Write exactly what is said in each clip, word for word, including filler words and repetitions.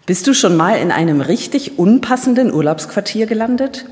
Bist du schon mal in einem richtig unpassenden Urlaubsquartier gelandet?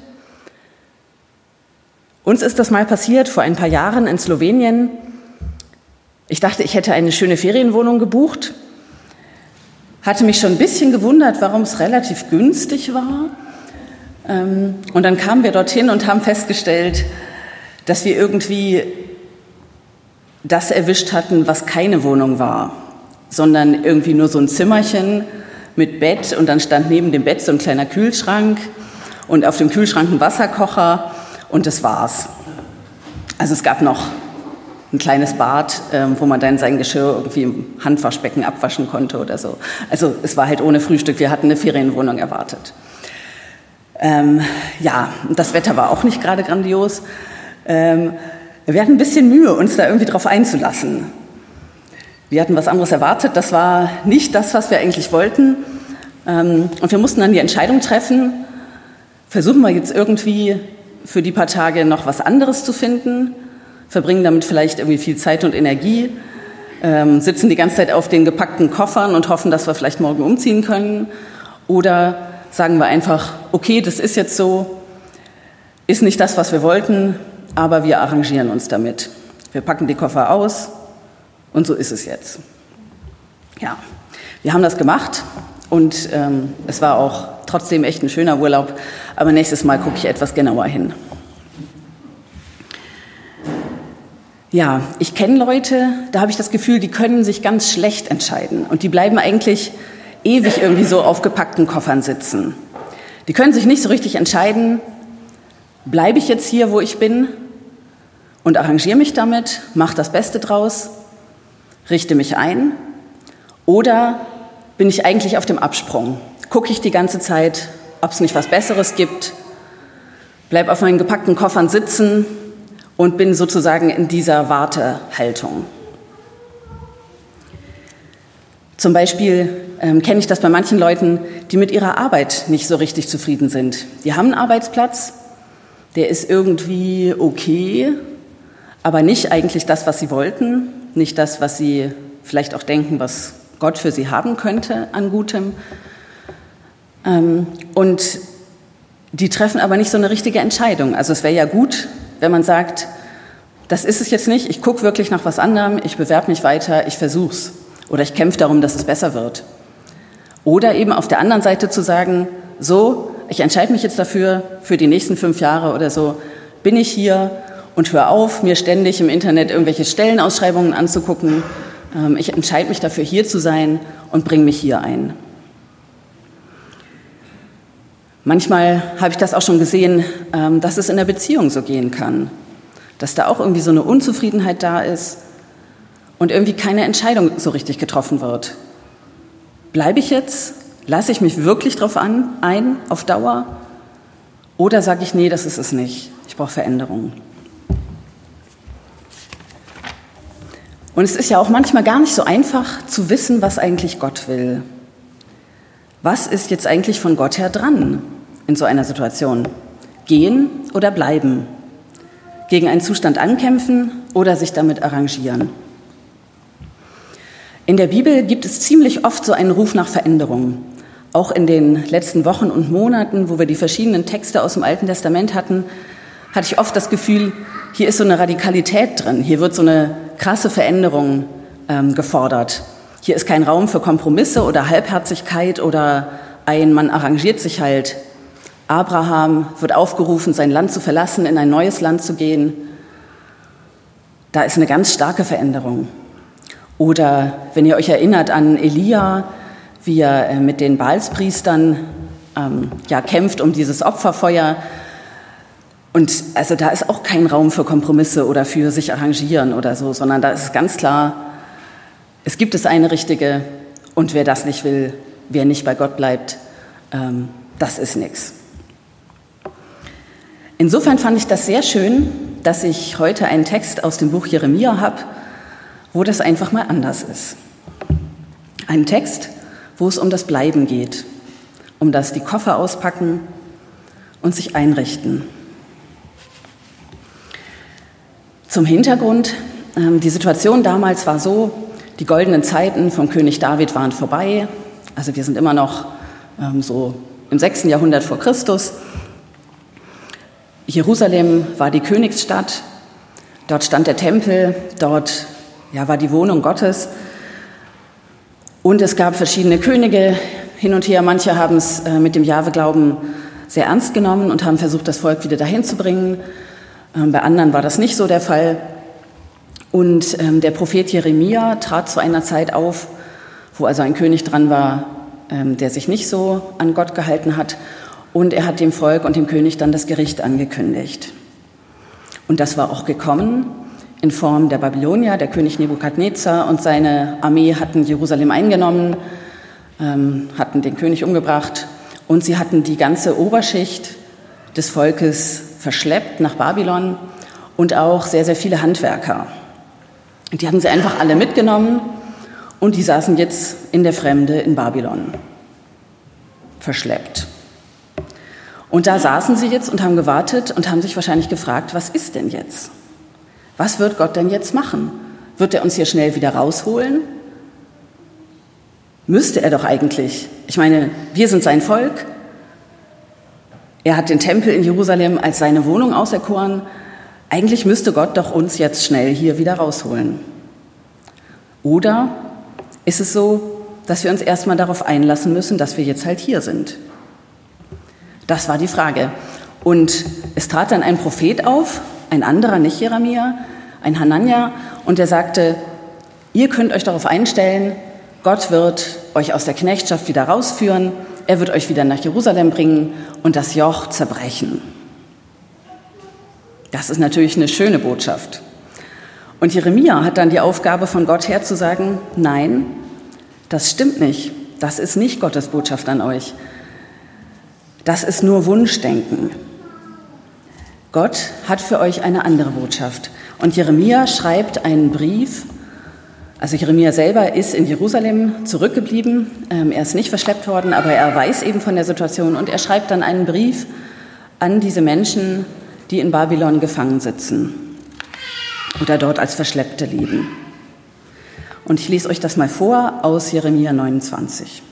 Uns ist das mal passiert vor ein paar Jahren in Slowenien. Ich dachte, ich hätte eine schöne Ferienwohnung gebucht, hatte mich schon ein bisschen gewundert, warum es relativ günstig war. Und dann kamen wir dorthin und haben festgestellt, dass wir irgendwie das erwischt hatten, was keine Wohnung war, sondern irgendwie nur so ein Zimmerchen mit Bett und dann stand neben dem Bett so ein kleiner Kühlschrank und auf dem Kühlschrank ein Wasserkocher und das war's. Also es gab noch ein kleines Bad, wo man dann sein Geschirr irgendwie im Handwaschbecken abwaschen konnte oder so. Also es war halt ohne Frühstück, wir hatten eine Ferienwohnung erwartet. Ähm, ja, das Wetter war auch nicht gerade grandios. Ähm, wir hatten ein bisschen Mühe, uns da irgendwie drauf einzulassen. Wir hatten was anderes erwartet, das war nicht das, was wir eigentlich wollten. Ähm, und wir mussten dann die Entscheidung treffen, versuchen wir jetzt irgendwie für die paar Tage noch was anderes zu finden, verbringen damit vielleicht irgendwie viel Zeit und Energie, ähm, sitzen die ganze Zeit auf den gepackten Koffern und hoffen, dass wir vielleicht morgen umziehen können. Oder sagen wir einfach, okay, das ist jetzt so, ist nicht das, was wir wollten, aber wir arrangieren uns damit. Wir packen die Koffer aus und so ist es jetzt. Ja, wir haben das gemacht und ähm, es war auch trotzdem echt ein schöner Urlaub, aber nächstes Mal gucke ich etwas genauer hin. Ja, ich kenne Leute, da habe ich das Gefühl, die können sich ganz schlecht entscheiden und die bleiben eigentlich ewig irgendwie so auf gepackten Koffern sitzen. Die können sich nicht so richtig entscheiden, bleibe ich jetzt hier, wo ich bin und arrangiere mich damit, mache das Beste draus, richte mich ein, oder bin ich eigentlich auf dem Absprung? Gucke ich die ganze Zeit, ob es nicht was Besseres gibt, bleib auf meinen gepackten Koffern sitzen und bin sozusagen in dieser Wartehaltung. Zum Beispiel ähm, kenne ich das bei manchen Leuten, die mit ihrer Arbeit nicht so richtig zufrieden sind. Die haben einen Arbeitsplatz, der ist irgendwie okay, aber nicht eigentlich das, was sie wollten, nicht das, was sie vielleicht auch denken, was Gott für sie haben könnte an Gutem. Ähm, und die treffen aber nicht so eine richtige Entscheidung. Also es wäre ja gut, wenn man sagt, das ist es jetzt nicht, ich gucke wirklich nach was anderem, ich bewerbe mich weiter, ich versuch's. Oder ich kämpfe darum, dass es besser wird. Oder eben auf der anderen Seite zu sagen, so, ich entscheide mich jetzt dafür, für die nächsten fünf Jahre oder so, bin ich hier und höre auf, mir ständig im Internet irgendwelche Stellenausschreibungen anzugucken. Ich entscheide mich dafür, hier zu sein und bringe mich hier ein. Manchmal habe ich das auch schon gesehen, dass es in der Beziehung so gehen kann. Dass da auch irgendwie so eine Unzufriedenheit da ist und irgendwie keine Entscheidung so richtig getroffen wird. Bleibe ich jetzt? Lasse ich mich wirklich drauf an, ein, auf Dauer? Oder sage ich, nee, das ist es nicht. Ich brauche Veränderung. Und es ist ja auch manchmal gar nicht so einfach zu wissen, was eigentlich Gott will. Was ist jetzt eigentlich von Gott her dran in so einer Situation? Gehen oder bleiben? Gegen einen Zustand ankämpfen oder sich damit arrangieren? In der Bibel gibt es ziemlich oft so einen Ruf nach Veränderung. Auch in den letzten Wochen und Monaten, wo wir die verschiedenen Texte aus dem Alten Testament hatten, hatte ich oft das Gefühl, hier ist so eine Radikalität drin, hier wird so eine krasse Veränderung ähm, gefordert. Hier ist kein Raum für Kompromisse oder Halbherzigkeit oder ein, man arrangiert sich halt. Abraham wird aufgerufen, sein Land zu verlassen, in ein neues Land zu gehen. Da ist eine ganz starke Veränderung. Oder wenn ihr euch erinnert an Elia, wie er mit den Baalspriestern ähm, ja, kämpft um dieses Opferfeuer. Und also da ist auch kein Raum für Kompromisse oder für sich arrangieren oder so, sondern da ist ganz klar, es gibt das eine Richtige und wer das nicht will, wer nicht bei Gott bleibt, ähm, das ist nichts. Insofern fand ich das sehr schön, dass ich heute einen Text aus dem Buch Jeremia habe, wo das einfach mal anders ist. Ein Text, wo es um das Bleiben geht, um das die Koffer auspacken und sich einrichten. Zum Hintergrund, ähm, die Situation damals war so, die goldenen Zeiten vom König David waren vorbei. Also wir sind immer noch ähm, so im sechsten Jahrhundert vor Christus. Jerusalem war die Königsstadt, dort stand der Tempel, dort ja, war die Wohnung Gottes und es gab verschiedene Könige hin und her. Manche haben es äh, mit dem Jahwe-Glauben sehr ernst genommen und haben versucht, das Volk wieder dahin zu bringen. Ähm, bei anderen war das nicht so der Fall. Und ähm, der Prophet Jeremia trat zu einer Zeit auf, wo also ein König dran war, ähm, der sich nicht so an Gott gehalten hat. Und er hat dem Volk und dem König dann das Gericht angekündigt. Und das war auch gekommen in Form der Babylonier. Der König Nebukadnezar und seine Armee hatten Jerusalem eingenommen, ähm, hatten den König umgebracht und sie hatten die ganze Oberschicht des Volkes verschleppt nach Babylon und auch sehr, sehr viele Handwerker. Die hatten sie einfach alle mitgenommen und die saßen jetzt in der Fremde in Babylon, verschleppt. Und da saßen sie jetzt und haben gewartet und haben sich wahrscheinlich gefragt, was ist denn jetzt? Was wird Gott denn jetzt machen? Wird er uns hier schnell wieder rausholen? Müsste er doch eigentlich. Ich meine, wir sind sein Volk. Er hat den Tempel in Jerusalem als seine Wohnung auserkoren. Eigentlich müsste Gott doch uns jetzt schnell hier wieder rausholen. Oder ist es so, dass wir uns erstmal darauf einlassen müssen, dass wir jetzt halt hier sind? Das war die Frage. Und es trat dann ein Prophet auf, ein anderer, nicht Jeremia, ein Hanania, und der sagte, ihr könnt euch darauf einstellen, Gott wird euch aus der Knechtschaft wieder rausführen, er wird euch wieder nach Jerusalem bringen und das Joch zerbrechen. Das ist natürlich eine schöne Botschaft. Und Jeremia hat dann die Aufgabe von Gott her zu sagen, nein, das stimmt nicht, das ist nicht Gottes Botschaft an euch. Das ist nur Wunschdenken. Gott hat für euch eine andere Botschaft. Und Jeremia schreibt einen Brief, also Jeremia selber ist in Jerusalem zurückgeblieben, er ist nicht verschleppt worden, aber er weiß eben von der Situation und er schreibt dann einen Brief an diese Menschen, die in Babylon gefangen sitzen oder dort als Verschleppte leben. Und ich lese euch das mal vor aus Jeremia neunundzwanzig.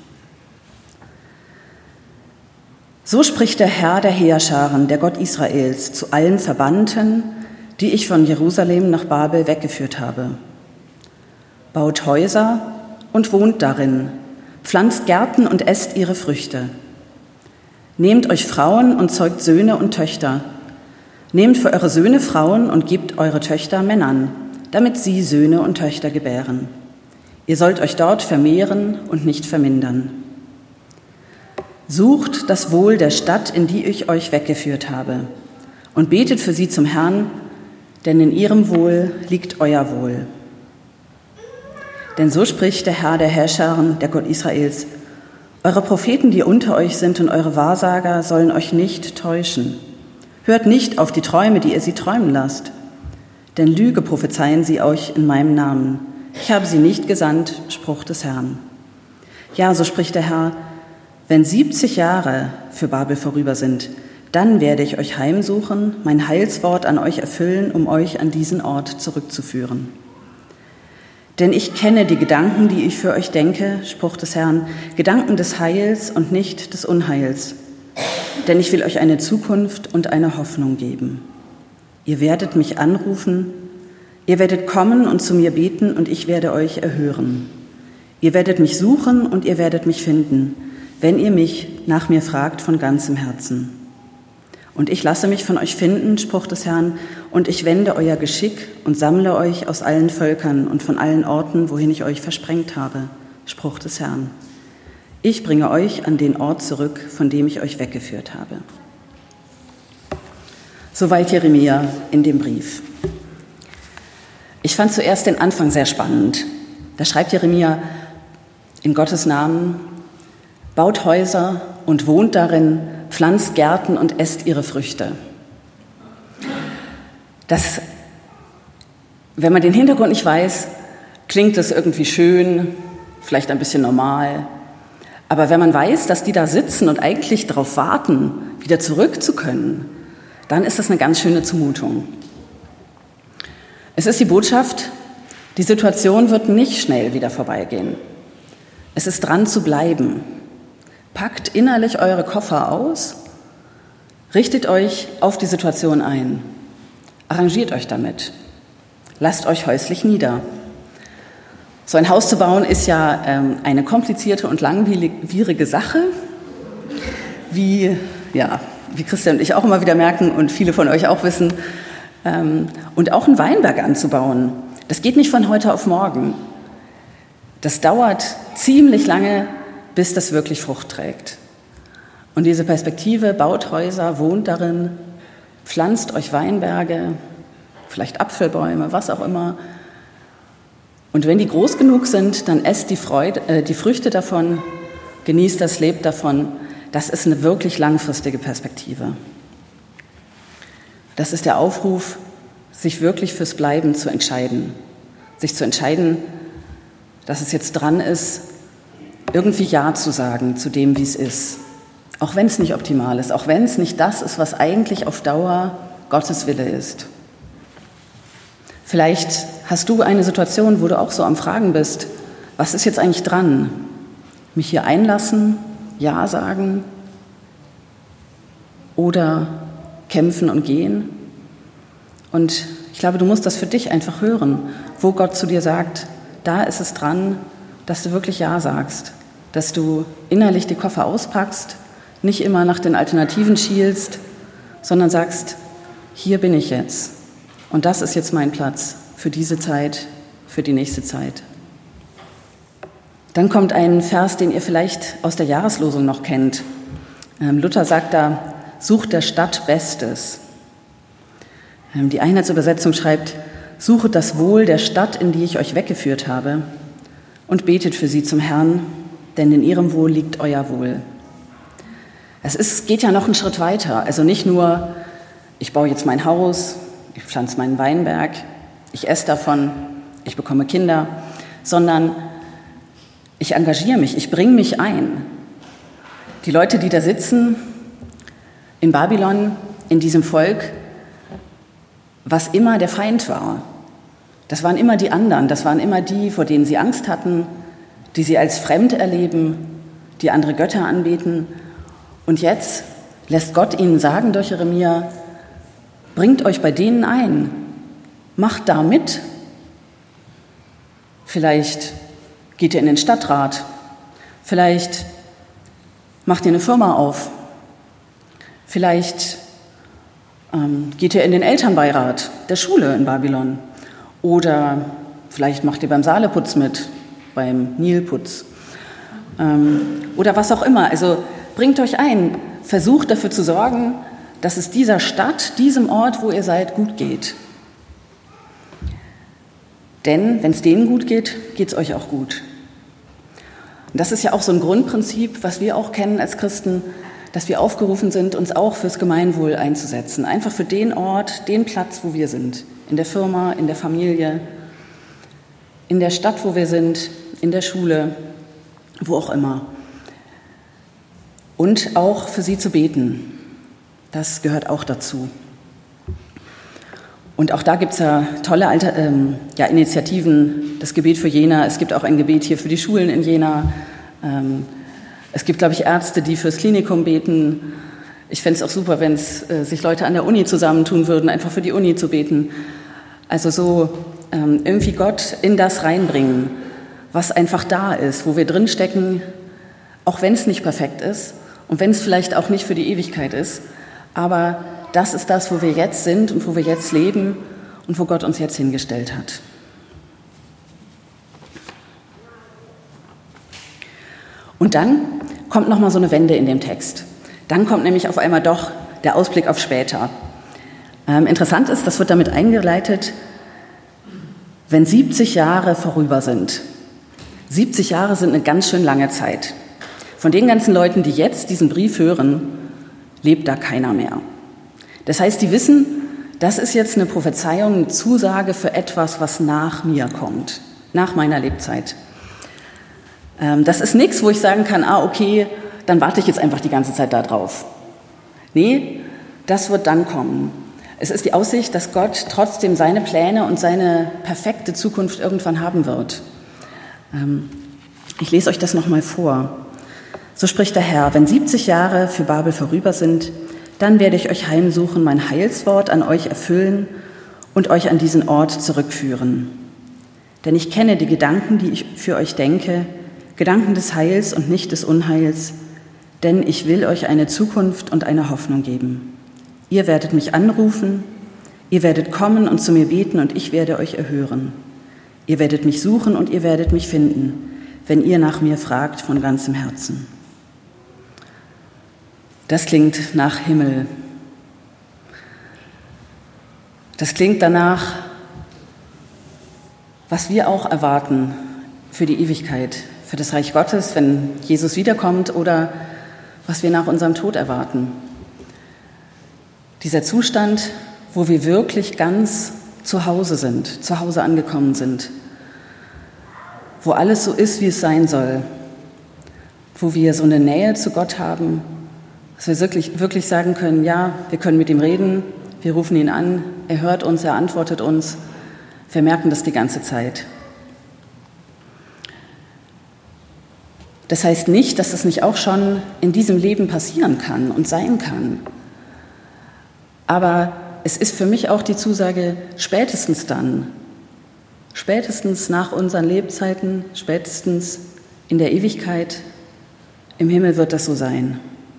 So spricht der Herr der Heerscharen, der Gott Israels, zu allen Verbannten, die ich von Jerusalem nach Babel weggeführt habe. Baut Häuser und wohnt darin, pflanzt Gärten und esst ihre Früchte. Nehmt euch Frauen und zeugt Söhne und Töchter. Nehmt für eure Söhne Frauen und gebt eure Töchter Männern, damit sie Söhne und Töchter gebären. Ihr sollt euch dort vermehren und nicht vermindern. Sucht das Wohl der Stadt, in die ich euch weggeführt habe, und betet für sie zum Herrn, denn in ihrem Wohl liegt euer Wohl. Denn so spricht der Herr der Herrscharen, der Gott Israels, eure Propheten, die unter euch sind, und eure Wahrsager sollen euch nicht täuschen. Hört nicht auf die Träume, die ihr sie träumen lasst, denn Lüge prophezeien sie euch in meinem Namen. Ich habe sie nicht gesandt, Spruch des Herrn. Ja, so spricht der Herr, wenn siebzig Jahre für Babel vorüber sind, dann werde ich euch heimsuchen, mein Heilswort an euch erfüllen, um euch an diesen Ort zurückzuführen. Denn ich kenne die Gedanken, die ich für euch denke, Spruch des Herrn, Gedanken des Heils und nicht des Unheils. Denn ich will euch eine Zukunft und eine Hoffnung geben. Ihr werdet mich anrufen, ihr werdet kommen und zu mir beten und ich werde euch erhören. Ihr werdet mich suchen und ihr werdet mich finden, wenn ihr mich nach mir fragt von ganzem Herzen. Und ich lasse mich von euch finden, Spruch des Herrn, und ich wende euer Geschick und sammle euch aus allen Völkern und von allen Orten, wohin ich euch versprengt habe, Spruch des Herrn. Ich bringe euch an den Ort zurück, von dem ich euch weggeführt habe. Soweit Jeremia in dem Brief. Ich fand zuerst den Anfang sehr spannend. Da schreibt Jeremia in Gottes Namen, baut Häuser und wohnt darin, pflanzt Gärten und esst ihre Früchte. Das, wenn man den Hintergrund nicht weiß, klingt das irgendwie schön, vielleicht ein bisschen normal. Aber wenn man weiß, dass die da sitzen und eigentlich darauf warten, wieder zurück zu können, dann ist das eine ganz schöne Zumutung. Es ist die Botschaft, die Situation wird nicht schnell wieder vorbeigehen. Es ist dran zu bleiben. packt innerlich eure Koffer aus, richtet euch auf die Situation ein, arrangiert euch damit, lasst euch häuslich nieder. So ein Haus zu bauen ist ja ähm, eine komplizierte und langwierige Sache, wie, ja, wie Christian und ich auch immer wieder merken und viele von euch auch wissen. Ähm, und auch einen Weinberg anzubauen, das geht nicht von heute auf morgen. Das dauert ziemlich lange, bis das wirklich Frucht trägt. Und diese Perspektive, baut Häuser, wohnt darin, pflanzt euch Weinberge, vielleicht Apfelbäume, was auch immer. Und wenn die groß genug sind, dann esst die, Freude, äh, die Früchte davon, genießt das, lebt davon. Das ist eine wirklich langfristige Perspektive. Das ist der Aufruf, sich wirklich fürs Bleiben zu entscheiden. Sich zu entscheiden, dass es jetzt dran ist, irgendwie Ja zu sagen zu dem, wie es ist. Auch wenn es nicht optimal ist, auch wenn es nicht das ist, was eigentlich auf Dauer Gottes Wille ist. Vielleicht hast du eine Situation, wo du auch so am Fragen bist, was ist jetzt eigentlich dran? Mich hier einlassen, Ja sagen oder kämpfen und gehen? Und ich glaube, du musst das für dich einfach hören, wo Gott zu dir sagt, da ist es dran, dass du wirklich Ja sagst, dass du innerlich die Koffer auspackst, nicht immer nach den Alternativen schielst, sondern sagst, hier bin ich jetzt und das ist jetzt mein Platz für diese Zeit, für die nächste Zeit. Dann kommt ein Vers, den ihr vielleicht aus der Jahreslosung noch kennt. Luther sagt da, sucht der Stadt Bestes. Die Einheitsübersetzung schreibt, suchet das Wohl der Stadt, in die ich euch weggeführt habe, und betet für sie zum Herrn, denn in ihrem Wohl liegt euer Wohl. Es ist, geht ja noch einen Schritt weiter. Also nicht nur, ich baue jetzt mein Haus, ich pflanze meinen Weinberg, ich esse davon, ich bekomme Kinder, sondern ich engagiere mich, ich bringe mich ein. Die Leute, die da sitzen in Babylon, in diesem Volk, was immer der Feind war. Das waren immer die anderen, das waren immer die, vor denen sie Angst hatten, die sie als fremd erleben, die andere Götter anbeten. Und jetzt lässt Gott ihnen sagen durch Jeremia, bringt euch bei denen ein, macht da mit. Vielleicht geht ihr in den Stadtrat, vielleicht macht ihr eine Firma auf, vielleicht ähm, geht ihr in den Elternbeirat der Schule in Babylon oder vielleicht macht ihr beim Saaleputz mit, beim Nilputz ähm, oder was auch immer. Also bringt euch ein, versucht dafür zu sorgen, dass es dieser Stadt, diesem Ort, wo ihr seid, gut geht. Denn wenn es denen gut geht, geht es euch auch gut. Und das ist ja auch so ein Grundprinzip, was wir auch kennen als Christen, dass wir aufgerufen sind, uns auch fürs Gemeinwohl einzusetzen. Einfach für den Ort, den Platz, wo wir sind. In der Firma, in der Familie, in der Stadt, wo wir sind, in der Schule, wo auch immer. Und auch für sie zu beten. Das gehört auch dazu. Und auch da gibt es ja tolle Alter, ähm, ja, Initiativen, das Gebet für Jena. Es gibt auch ein Gebet hier für die Schulen in Jena. Ähm, es gibt, glaube ich, Ärzte, die fürs Klinikum beten. Ich fände es auch super, wenn es äh, sich Leute an der Uni zusammentun würden, einfach für die Uni zu beten. Also so ähm, irgendwie Gott in das reinbringen, was einfach da ist, wo wir drinstecken, auch wenn es nicht perfekt ist und wenn es vielleicht auch nicht für die Ewigkeit ist. Aber das ist das, wo wir jetzt sind und wo wir jetzt leben und wo Gott uns jetzt hingestellt hat. Und dann kommt noch mal so eine Wende in dem Text. Dann kommt nämlich auf einmal doch der Ausblick auf später. Ähm, interessant ist, das wird damit eingeleitet, wenn siebzig Jahre vorüber sind. siebzig Jahre sind eine ganz schön lange Zeit. Von den ganzen Leuten, die jetzt diesen Brief hören, lebt da keiner mehr. Das heißt, die wissen, das ist jetzt eine Prophezeiung, eine Zusage für etwas, was nach mir kommt, nach meiner Lebzeit. Das ist nichts, wo ich sagen kann, ah, okay, dann warte ich jetzt einfach die ganze Zeit da drauf. Nee, das wird dann kommen. Es ist die Aussicht, dass Gott trotzdem seine Pläne und seine perfekte Zukunft irgendwann haben wird. Ich lese euch das nochmal vor. So spricht der Herr, wenn siebzig Jahre für Babel vorüber sind, dann werde ich euch heimsuchen, mein Heilswort an euch erfüllen und euch an diesen Ort zurückführen. Denn ich kenne die Gedanken, die ich für euch denke, Gedanken des Heils und nicht des Unheils, denn ich will euch eine Zukunft und eine Hoffnung geben. Ihr werdet mich anrufen, ihr werdet kommen und zu mir beten und ich werde euch erhören. Ihr werdet mich suchen und ihr werdet mich finden, wenn ihr nach mir fragt von ganzem Herzen. Das klingt nach Himmel. Das klingt danach, was wir auch erwarten für die Ewigkeit, für das Reich Gottes, wenn Jesus wiederkommt, oder was wir nach unserem Tod erwarten. Dieser Zustand, wo wir wirklich ganz zu Hause sind, zu Hause angekommen sind, wo alles so ist, wie es sein soll, wo wir so eine Nähe zu Gott haben, dass wir wirklich, wirklich sagen können, ja, wir können mit ihm reden, wir rufen ihn an, er hört uns, er antwortet uns, wir merken das die ganze Zeit. Das heißt nicht, dass das nicht auch schon in diesem Leben passieren kann und sein kann. Aber es ist für mich auch die Zusage, spätestens dann, spätestens nach unseren Lebzeiten, spätestens in der Ewigkeit, im Himmel wird das so sein.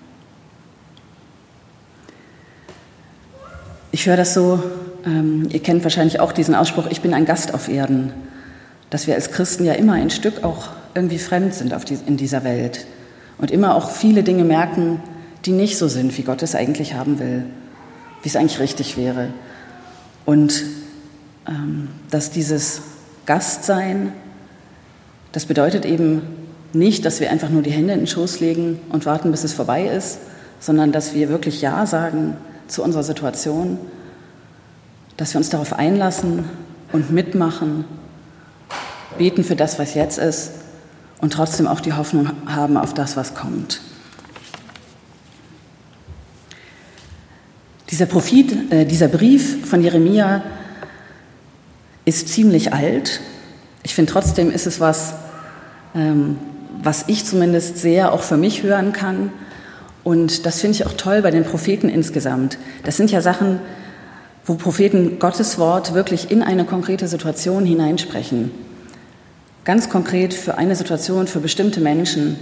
Ich höre das so, ähm, ihr kennt wahrscheinlich auch diesen Ausspruch, ich bin ein Gast auf Erden, dass wir als Christen ja immer ein Stück auch irgendwie fremd sind auf die, in dieser Welt und immer auch viele Dinge merken, die nicht so sind, wie Gott es eigentlich haben will, wie es eigentlich richtig wäre. Und ähm, dass dieses Gastsein, das bedeutet eben nicht, dass wir einfach nur die Hände in den Schoß legen und warten, bis es vorbei ist, sondern dass wir wirklich Ja sagen zu unserer Situation, dass wir uns darauf einlassen und mitmachen, beten für das, was jetzt ist und trotzdem auch die Hoffnung haben auf das, was kommt. Dieser Prophet, äh, dieser Brief von Jeremia ist ziemlich alt. Ich finde trotzdem ist es was, ähm, was ich zumindest sehr auch für mich hören kann. Und das finde ich auch toll bei den Propheten insgesamt. Das sind ja Sachen, wo Propheten Gottes Wort wirklich in eine konkrete Situation hineinsprechen. Ganz konkret für eine Situation, für bestimmte Menschen.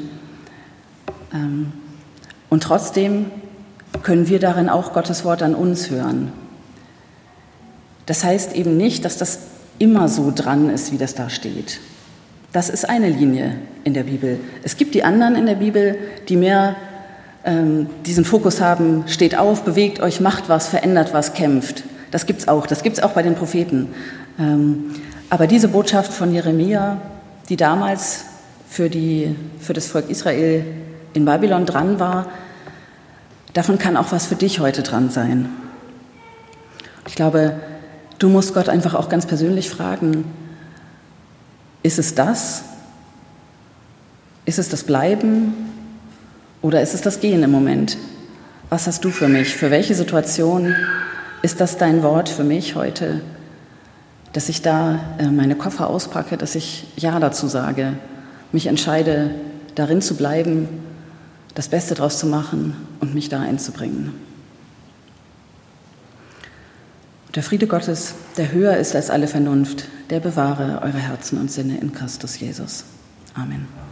Und trotzdem können wir darin auch Gottes Wort an uns hören. Das heißt eben nicht, dass das immer so dran ist, wie das da steht. Das ist eine Linie in der Bibel. Es gibt die anderen in der Bibel, die mehr ähm, diesen Fokus haben, steht auf, bewegt euch, macht was, verändert was, kämpft. Das gibt's auch, das gibt's auch bei den Propheten. Ähm, aber diese Botschaft von Jeremia, die damals für, die, für das Volk Israel in Babylon dran war, davon kann auch was für dich heute dran sein. Ich glaube, du musst Gott einfach auch ganz persönlich fragen, ist es das? Ist es das Bleiben? Oder ist es das Gehen im Moment? Was hast du für mich? Für welche Situation ist das dein Wort für mich heute? Dass ich da meine Koffer auspacke, dass ich Ja dazu sage, mich entscheide, darin zu bleiben, das Beste draus zu machen und mich da einzubringen. Der Friede Gottes, der höher ist als alle Vernunft, der bewahre eure Herzen und Sinne in Christus Jesus. Amen.